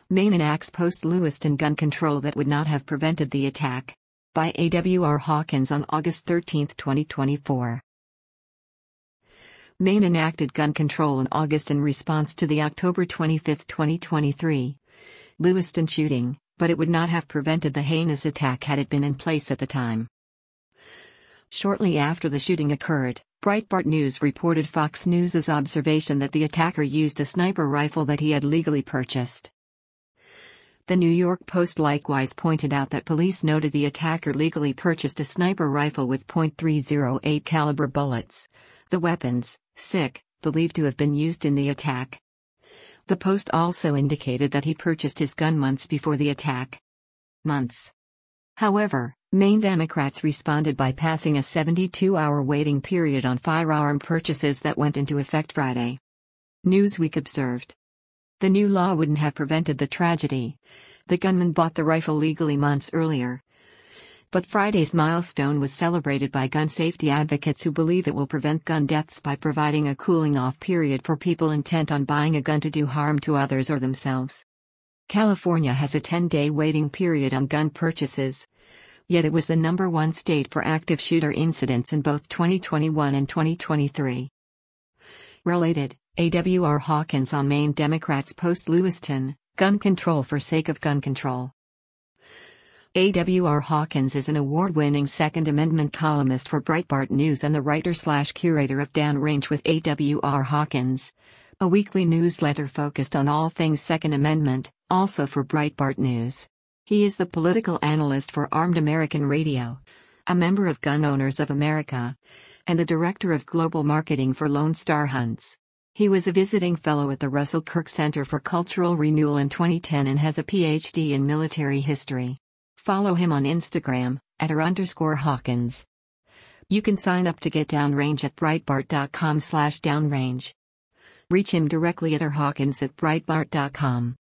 Maine enacts post-Lewiston gun control that would not have prevented the attack. By A.W.R. Hawkins on August 13, 2024. Maine enacted gun control in August in response to the October 25, 2023 Lewiston shooting, but it would not have prevented the heinous attack had it been in place at the time. Shortly after the shooting occurred, Breitbart News reported Fox News' observation that the attacker used a sniper rifle that he had legally purchased. The New York Post likewise pointed out that police noted the attacker legally purchased a sniper rifle with .308 caliber bullets, the weapons, believed to have been used in the attack. The Post also indicated that he purchased his gun months before the attack. However, Maine Democrats responded by passing a 72-hour waiting period on firearm purchases that went into effect Friday. Newsweek observed. The new law wouldn't have prevented the tragedy. The gunman bought the rifle legally months earlier. But Friday's milestone was celebrated by gun safety advocates who believe it will prevent gun deaths by providing a cooling-off period for people intent on buying a gun to do harm to others or themselves. California has a 10-day waiting period on gun purchases. Yet it was the #1 state for active shooter incidents in both 2021 and 2023. Related, A.W.R. Hawkins on Maine Democrats post-Lewiston, gun control for sake of gun control. A.W.R. Hawkins is an award-winning Second Amendment columnist for Breitbart News and the writer/curator of Downrange with A.W.R. Hawkins, a weekly newsletter focused on all things Second Amendment, also for Breitbart News. He is the political analyst for Armed American Radio, a member of Gun Owners of America, and the director of global marketing for Lone Star Hunts. He was a visiting fellow at the Russell Kirk Center for Cultural Renewal in 2010 and has a PhD in military history. Follow him on Instagram, @r_Hawkins. You can sign up to get Downrange at Breitbart.com/downrange. Reach him directly at rhawkins@breitbart.com.